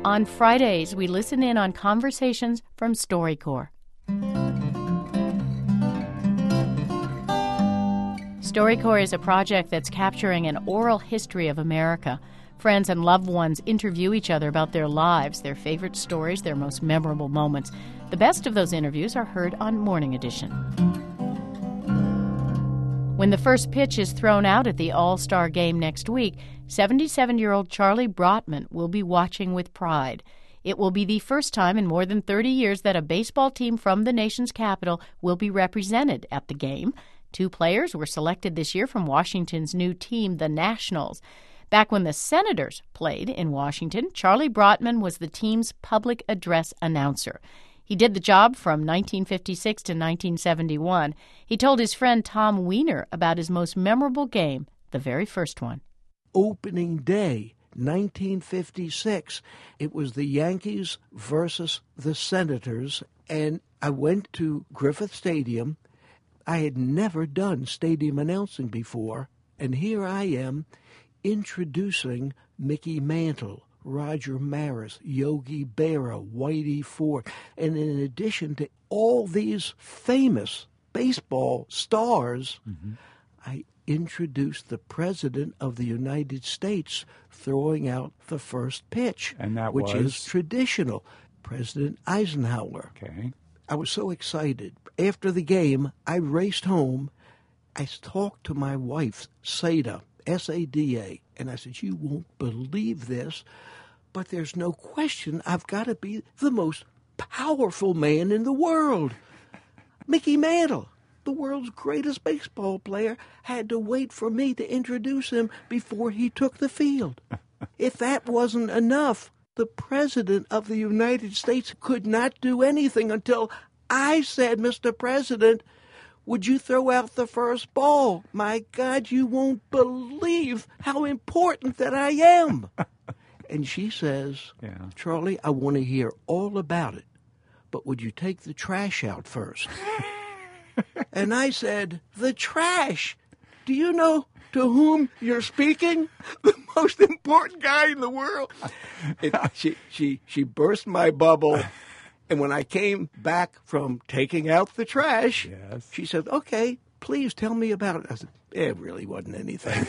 On Fridays, we listen in on conversations from StoryCorps. StoryCorps is a project that's capturing an oral history of America. Friends and loved ones interview each other about their lives, their favorite stories, their most memorable moments. The best of those interviews are heard on Morning Edition. When the first pitch is thrown out at the All-Star Game next week, 77-year-old Charlie Brotman will be watching with pride. It will be the first time in more than 30 years that a baseball team from the nation's capital will be represented at the game. 2 players were selected this year from Washington's new team, the Nationals. Back when the Senators played in Washington, Charlie Brotman was the team's public address announcer. He did the job from 1956 to 1971. He told his friend Tom Weiner about his most memorable game, the very first one. Opening day, 1956. It was the Yankees versus the Senators, and I went to Griffith Stadium. I had never done stadium announcing before, and here I am introducing Mickey Mantle, Roger Maris, Yogi Berra, Whitey Ford. And in addition to all these famous baseball stars, I introduced the President of the United States throwing out the first pitch, and that which was? is traditional, President Eisenhower. Okay. I was so excited. After the game, I raced home. I talked to my wife, Sada, S-A-D-A, and I said, "You won't believe this, but there's no question I've got to be the most powerful man in the world." Mickey Mantle, the world's greatest baseball player, had to wait for me to introduce him before he took the field. If that wasn't enough, the President of the United States could not do anything until I said, "Mr. President, would you throw out the first ball? My God, you won't believe how important that I am." And she says, "Charlie, I want to hear all about it, but would you take the trash out first?" And I said, "The trash? Do you know to whom you're speaking? The most important guy in the world." She burst my bubble. And when I came back from taking out the trash, she said, "Okay, please tell me about it." I said, "It really wasn't anything."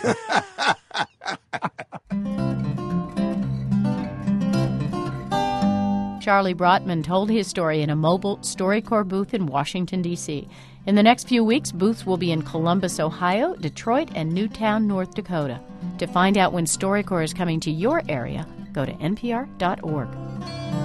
Charlie Brotman told his story in a mobile StoryCorps booth in Washington, D.C. In the next few weeks, booths will be in Columbus, Ohio, Detroit, and Newtown, North Dakota. To find out when StoryCorps is coming to your area, go to npr.org.